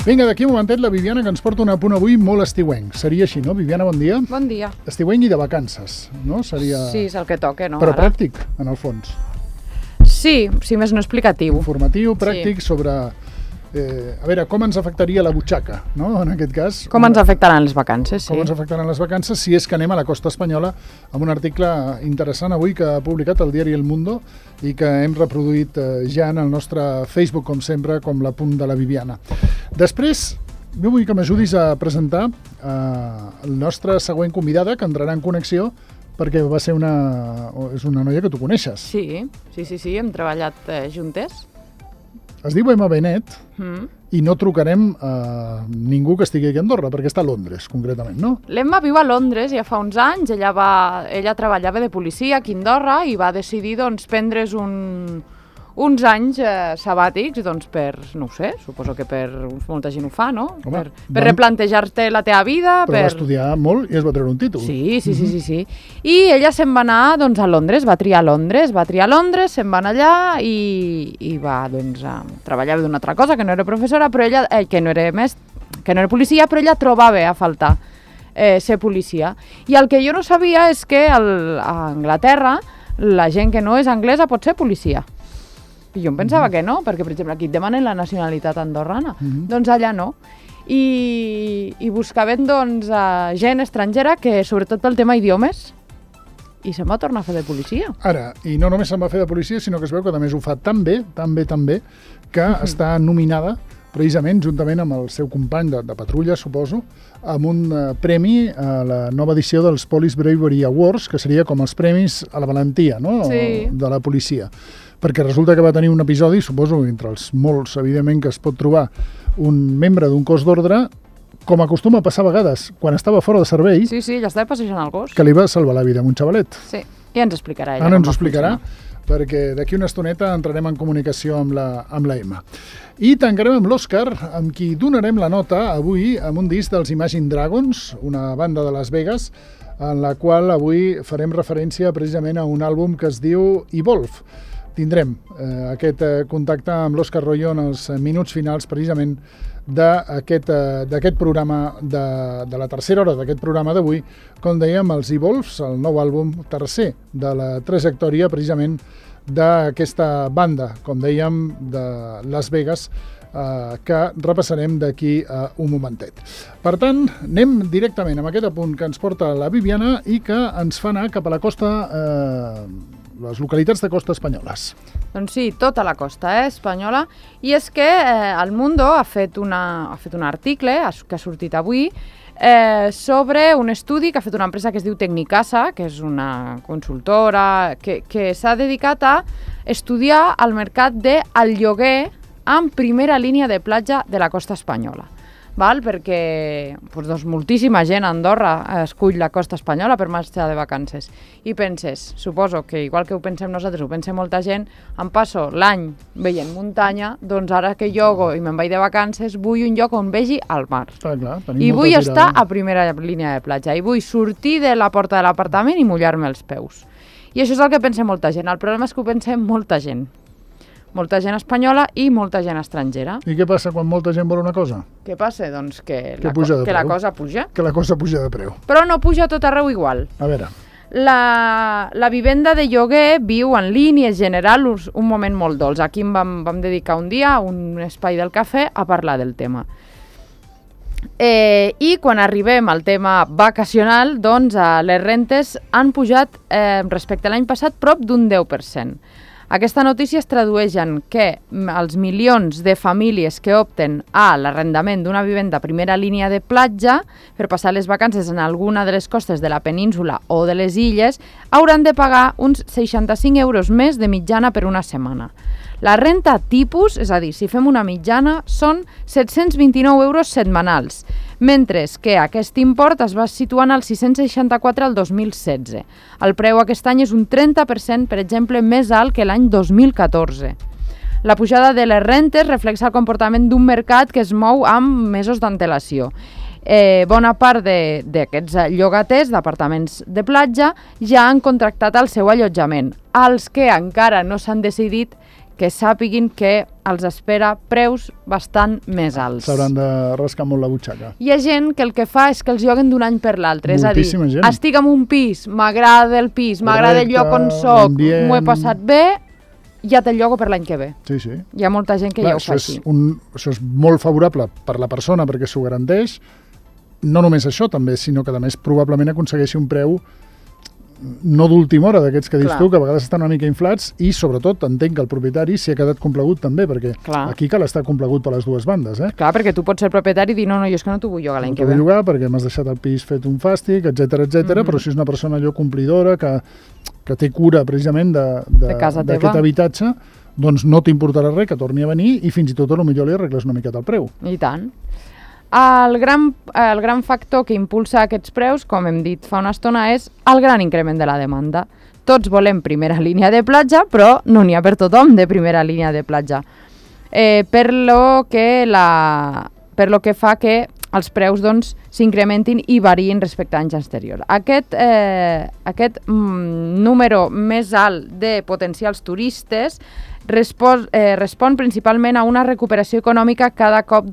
Vinga, d'aquí un momentet la Viviana, que ens porta un apunt avui molt estiuenc. Seria així, no? Viviana, bon dia. Bon dia. Estiuenc i de vacances, no? Seria... Sí, és el que toca, no? Però ara? pràctic, en el fons. Sí, si més no explicatiu. Informatiu, pràctic, sí. Sobre... a veure, com ens afectaria la butxaca, no? En aquest cas. Com ens afectaran les vacances, sí. Com ens afectaran les vacances, si és que anem a la costa espanyola, amb un article interessant avui que ha publicat el diari El Mundo i que hem reproduït ja en el nostre Facebook, com sempre, com l'apunt de la Viviana. Després, jo vull que m'ajudis a presentar el nostre següent convidada, que entrarà en connexió, perquè és una noia que tu coneixes. Sí, hem treballat juntes. Es diu Emma Benet i no trucarem a ningú que estigui aquí a Andorra, perquè està a Londres, concretament, no? L'Emma viu a Londres ja fa uns anys, ella treballava de policia aquí a Andorra i va decidir prendre's uns anys sabàtics, per, no ho sé, suposo que per molta gent ho fa, no? Home, per replantejar-te la teva vida. Però va estudiar molt i es va treure un títol. Sí. I ella se'n va anar a Londres, va triar Londres, se'n va anar allà i va, treballar d'una altra cosa, que no era professora, però ella, que no era policia, però ella trobava a faltar ser policia. I el que jo no sabia és que a Anglaterra la gent que no és anglesa pot ser policia. I jo em pensava que no, perquè, per exemple, aquí et demanen la nacionalitat andorrana. Doncs allà no. I buscaven, gent estrangera que, sobretot pel tema idiomes, i se'n va tornar a fer de policia. Ara, i no només se'n va fer de policia, sinó que es veu que a més ho fa tan bé, que està nominada, precisament, juntament amb el seu company de patrulla, suposo, amb un premi a la nova edició dels Police Bravery Awards, que seria com els premis a la valentia, no? Sí. De la policia. Perquè resulta que va tenir un episodi, suposo, entre els molts, evidentment, que es pot trobar un membre d'un cos d'ordre, com acostuma a passar a vegades, quan estava fora de servei... Sí, ja estava passejant el gos. Que li va salvar la vida a un xavalet. Sí, i ens explicarà ella. Ara ens ho explicarà, perquè d'aquí una estoneta entrarem en comunicació amb la Emma. I tancarem amb l'Òscar, amb qui donarem la nota avui amb un disc dels Imagine Dragons, una banda de Las Vegas, en la qual avui farem referència precisament a un àlbum que es diu Evolve. Tindrem aquest contacte amb l'Òscar Royo en els minuts finals precisament d'aquest programa, de la tercera hora d'aquest programa d'avui, com dèiem, els Evolves, el nou àlbum tercer de la trajectòria precisament d'aquesta banda, com dèiem, de Las Vegas, que repassarem d'aquí a un momentet. Per tant, anem directament amb aquest apunt que ens porta la Viviana i que ens fa anar cap a la costa, les localitats de costa espanyoles. Doncs sí, tota la costa espanyola. I és que El Mundo ha fet un article que ha sortit avui sobre un estudi que ha fet una empresa que es diu Tecnicasa, que és una consultora que s'ha dedicat a estudiar el mercat del lloguer en primera línia de platja de la costa espanyola. Perquè moltíssima gent a Andorra escull la costa espanyola per marxar de vacances. I penses, suposo que igual que ho pensem nosaltres, ho pensa molta gent, em passo l'any veient muntanya, doncs ara que llogo i me'n vaig de vacances, vull un lloc on vegi el mar. I vull estar a primera línia de platja, i vull sortir de la porta de l'apartament i mullar-me els peus. I això és el que pensa molta gent. El problema és que ho pensa molta gent. Molta gent espanyola i molta gent estrangera. I què passa quan molta gent vol una cosa? Què passa? Doncs que la cosa puja. Que la cosa puja de preu. Però no puja tot arreu igual. A veure. La vivenda de lloguer viu en línies generals un moment molt dolç. Aquí vam dedicar un dia, un espai del cafè, a parlar del tema. I quan arribem al tema vacacional, doncs les rentes han pujat respecte a l'any passat prop d'un 10%. Aquesta notícia es tradueix en que els milions de famílies que opten a l'arrendament d'una vivenda a primera línia de platja per passar les vacances en alguna de les costes de la península o de les illes hauran de pagar uns 65 euros més de mitjana per una setmana. La renta tipus, és a dir, si fem una mitjana, són 729 euros setmanals, mentre que aquest import es va situant als 664 al 2016. El preu aquest any és un 30%, per exemple, més alt que l'any 2014. La pujada de les rentes reflexa el comportament d'un mercat que es mou amb mesos d'antelació. Bona part d'aquests llogaters d'apartaments de platja ja han contractat el seu allotjament. Els que encara no s'han decidit que sàpiguin que els espera preus bastant més alts. S'hauran de rascar molt la butxaca. Hi ha gent que el que fa és que els lloguen d'un any per l'altre, és a dir, Moltíssima gent. estic en un pis, m'agrada el pis, m'agrada el lloc on soc, m'ho he passat bé, ja te'l llogo per l'any que ve. Sí, sí. Hi ha molta gent que ja ho fa així. Això és molt favorable per la persona perquè s'ho garanteix. No només això també, sinó que a més probablement aconsegueixi un preu no d'última hora, d'aquests que dius tu, que a vegades estan una mica inflats, i sobretot entenc que el propietari s'hi ha quedat complagut també, perquè aquí cal estar complagut per les dues bandes. Clar, perquè tu pots ser propietari i dir no, jo és que no t'ho vull llogar l'any que ve. No t'ho vull llogar perquè m'has deixat el pis fet un fàstic, etc. Però si és una persona allò complidora, que té cura precisament d'aquest habitatge, doncs no t'importarà res que torni a venir i fins i tot potser li arregles una miqueta el preu. I tant. El gran factor que impulsa aquests preus, com hem dit fa una estona, és el gran increment de la demanda. Tots volem primera línia de platja, però no n'hi ha per tothom de primera línia de platja. Per lo que fa que els preus s'incrementin i variïn respecte a anys anteriors. Aquest número més alt de potencials turistes respon principalment a una recuperació econòmica cada cop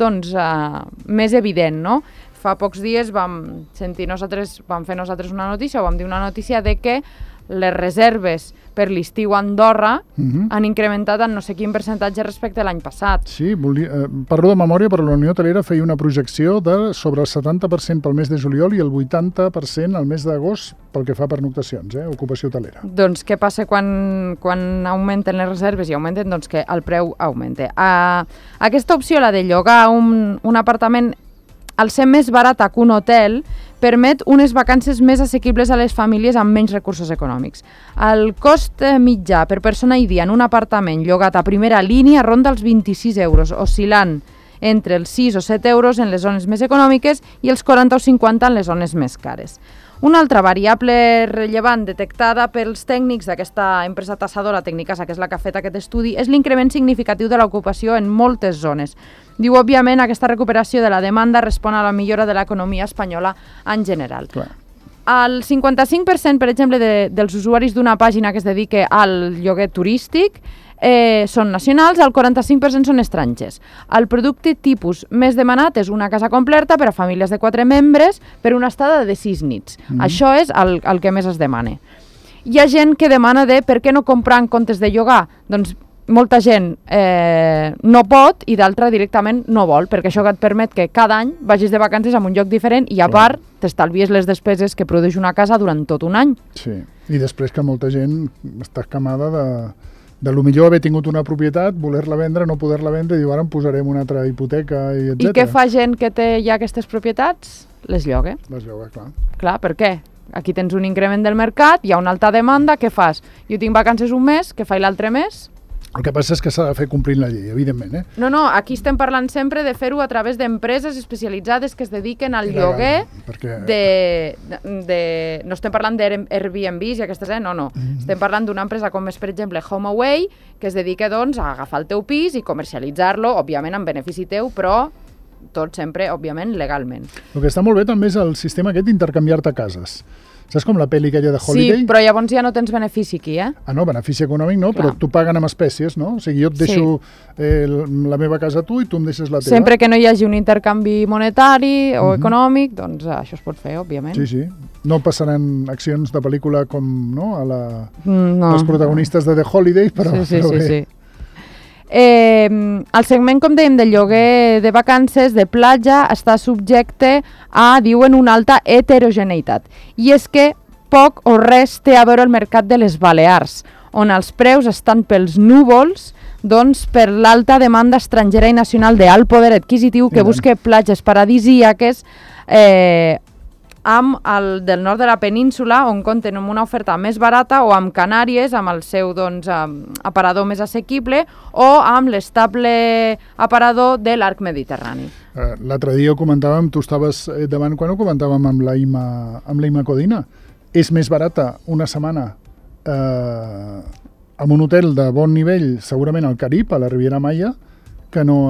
més evident, no? Fa pocs dies vam fer nosaltres una notícia, o vam dir una notícia de que les reserves per l'estiu a Andorra han incrementat en no sé quin percentatge respecte a l'any passat. Sí, parlo de memòria, però la Unió Hotelera feia una projecció de sobre el 70% pel mes de juliol i el 80% al mes d'agost pel que fa per noctacions, ocupació hotelera. Doncs què passa quan augmenten les reserves i augmenten? Doncs que el preu augmenta. Aquesta opció, la de llogar un apartament, al ser més barata que un hotel, permet unes vacances més assequibles a les famílies amb menys recursos econòmics. El cost mitjà per persona i dia en un apartament llogat a primera línia ronda els 26 euros, oscil·lant entre els 6 o 7 euros en les zones més econòmiques i els 40 o 50 en les zones més cares. Una altra variable rellevant detectada pels tècnics d'aquesta empresa tassadora Tecnicasa, que és la que ha fet aquest estudi, és l'increment significatiu de l'ocupació en moltes zones. Diu, òbviament, aquesta recuperació de la demanda respon a la millora de l'economia espanyola en general. Clar. El 55%, per exemple, dels usuaris d'una pàgina que es dedica al lloguer turístic són nacionals, el 45% són estrangers. El producte tipus més demanat és una casa completa per a famílies de 4 membres per una estada de 6 nits. Això és el que més es demana. Hi ha gent que demana per què no comprar en comptes de llogar? Doncs molta gent no pot i d'altra directament no vol, perquè això et permet que cada any vagis de vacances a un lloc diferent i a part t'estalvies les despeses que produeix una casa durant tot un any. Sí, i després que molta gent està escamada de lo millor haver tingut una propietat, voler-la vendre, no poder-la vendre i diu ara em posarem una altra hipoteca i etc. I què fa gent que té ja aquestes propietats? Les lloga. Les lloga, clar. Clar, per què? Aquí tens un increment del mercat, hi ha una alta demanda, què fas? Jo tinc vacances un mes, què faig l'altre mes? El que passa és que s'ha de fer complint la llei, evidentment. No, aquí estem parlant sempre de fer-ho a través d'empreses especialitzades que es dediquen al lloguer no estem parlant d'Airbnbs i aquestes, no. Estem parlant d'una empresa com és, per exemple, HomeAway, que es dedica, doncs, a agafar el teu pis i comercialitzar-lo, òbviament en benefici teu, però tot sempre, òbviament, legalment. El que està molt bé també és el sistema aquest d'intercanviar-te cases. Saps com la pel·li aquella de Holiday? Sí, però llavors ja no tens benefici aquí, no, benefici econòmic no, clar. Però t'ho paguen amb espècies, no? O sigui, jo et deixo la meva casa a tu i tu em deixes la teva. Sempre que no hi hagi un intercanvi monetari o econòmic, doncs això es pot fer, òbviament. Sí. No passaran accions de pel·lícula com els protagonistes de The Holiday, però Sí. El segment, com dèiem, del lloguer de vacances, de platja, està subjecte a, diuen, una alta heterogeneïtat. I és que poc o res té a veure el mercat de les Balears, on els preus estan pels núvols, doncs per l'alta demanda estrangera i nacional d'alt poder adquisitiu que busca platges paradisíaques amb el del nord de la península, on compten amb una oferta més barata, o amb Canàries, amb el seu aparador més assequible, o amb l'estable aparador de l'arc mediterrani. L'altre dia ho comentàvem, tu estaves davant quan ho comentàvem amb la Ima Codina. És més barata una setmana en un hotel de bon nivell, segurament al Carib, a la Riviera Maya, que no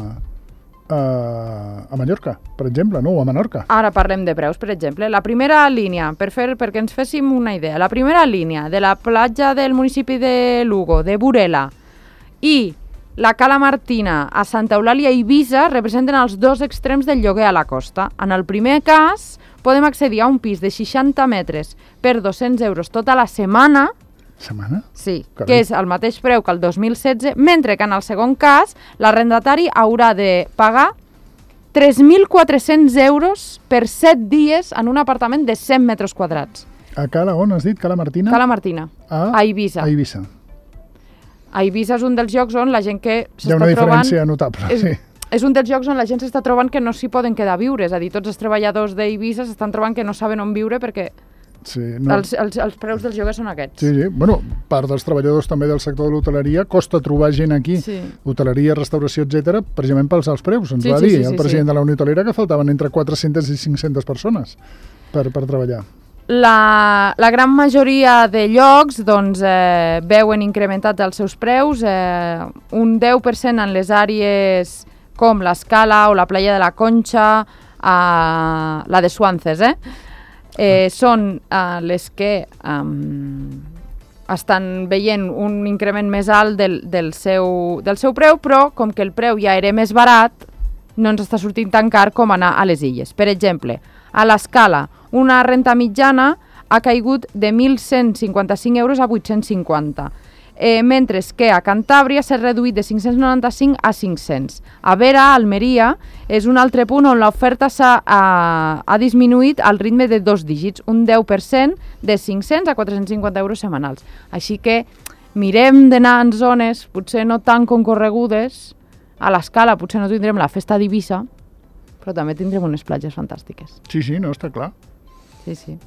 a Mallorca, per exemple, o a Menorca. Ara parlem de preus, per exemple. La primera línia, perquè ens féssim una idea, la primera línia de la platja del municipi de Lugo, de Burela, I la Cala Martina a Santa Eulàlia i Eivissa representen els dos extrems del lloguer a la costa. En el primer cas, podem accedir a un pis de 60 metres per 200 euros tota la setmana. Setmana? Sí, que és el mateix preu que el 2016, mentre que en el segon cas l'arrendatari haurà de pagar 3.400 euros per 7 dies en un apartament de 100 metres quadrats. A Cala, on has dit? Cala Martina? Cala Martina, a Eivissa. A Eivissa. A Eivissa és un dels llocs on la gent que s'està trobant... Hi ha una diferència notable, sí. És un dels llocs on la gent s'està trobant que no s'hi poden quedar a viure. És a dir, tots els treballadors d'Eivissa s'estan trobant que no saben on viure perquè els preus dels lloguers són aquests. Sí, sí. Bueno, part dels treballadors també del sector de l'hoteleria costa trobar gent aquí, hoteleria, restauració, etc, precisament pels alts preus. Ens va dir el president de la Unió Hotelera que faltaven entre 400 i 500 persones per treballar. La gran majoria de llocs doncs, veuen incrementats els seus preus, un 10% en les àrees com l'Escala o la Playa de la Concha, la de Suances, són les que estan veient un increment més alt del seu preu, però com que el preu ja era més barat, no ens està sortint tan car com anar a les illes. Per exemple, a l'Escala, una renta mitjana ha caigut de 1.155 euros a 850, mentre que a Cantàbria s'ha reduït de 595 a 500. A Vera, Almeria, és un altre punt on l'oferta ha disminuït al ritme de 2 dígits, un 10% de 500 a 450 euros setmanals. Així que mirem d'anar en zones potser no tan concorregudes. A l'Escala potser no tindrem la festa d'Eivissa, però també tindrem unes platges fantàstiques. Sí, sí, no, està clar. Sí, sí.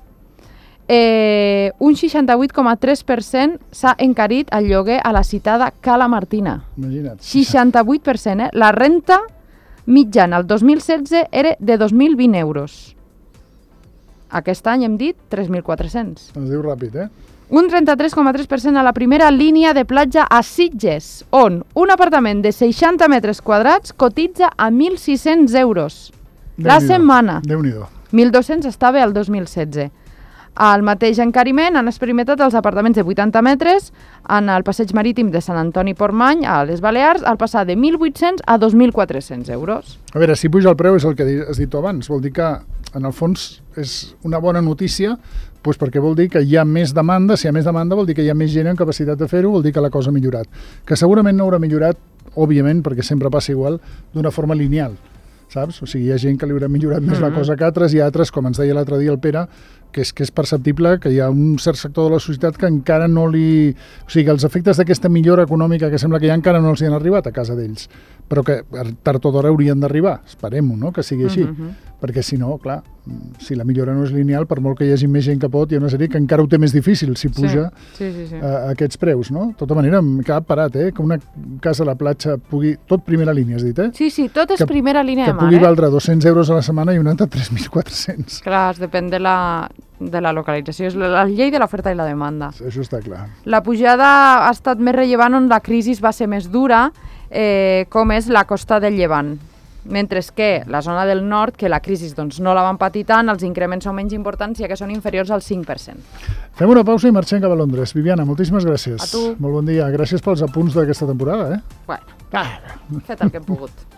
Un 68,3% s'ha encarit el lloguer a la citada Cala Martina. Imagina't. 68%, La renta mitjana el 2016 era de 2.020 euros. Aquest any hem dit 3.400. Es diu ràpid, Un 33,3% a la primera línia de platja a Sitges, on un apartament de 60 metres quadrats cotitza a 1.600 euros la setmana. Déu-n'hi-do. 1.200 estava el 2016. Al mateix encariment han experimentat els apartaments de 80 metres en el passeig marítim de Sant Antoni Portmany, a les Balears, al passar de 1.800 a 2.400 euros. A veure, si puja el preu és el que has dit abans. Vol dir que, en el fons, és una bona notícia, doncs perquè vol dir que hi ha més demanda. Si hi ha més demanda vol dir que hi ha més gent amb capacitat de fer-ho, vol dir que la cosa ha millorat. Que segurament no haurà millorat, òbviament, perquè sempre passa igual, d'una forma lineal, saps? O sigui, hi ha gent que li haurà millorat més la cosa que altres, i altres, com ens deia l'altre dia el Pere, que és perceptible que hi ha un cert sector de la societat que encara no li... O sigui, que els efectes d'aquesta millora econòmica que sembla que hi ha encara no els hi han arribat a casa d'ells, però que tard o d'hora haurien d'arribar. Esperem-ho, no?, que sigui així. Perquè si no, clar, si la millora no és lineal, per molt que hi hagi més gent que pot, hi ha una sèrie que encara ho té més difícil si puja aquests preus, no? De tota manera, em queda parat, que una casa a la platja pugui... Tot primera línia, has dit, Sí, sí, tot és primera línia de mar, Que pugui valdre 200 euros a la setmana i una altra 3.400. Clar, depèn de la localització. És la llei de l'oferta i la demanda. Això està clar. La pujada ha estat més rellevant on la crisi va ser més dura, com és la costa del Llevant. Mentre que la zona del nord, que la crisi doncs, no la van patir tant, els increments són menys importants, ja que són inferiors al 5%. Fem una pausa i marxem cap a Londres. Viviana, moltíssimes gràcies. A tu. Molt bon dia. Gràcies pels apunts d'aquesta temporada, Bueno, fet el que hem pogut.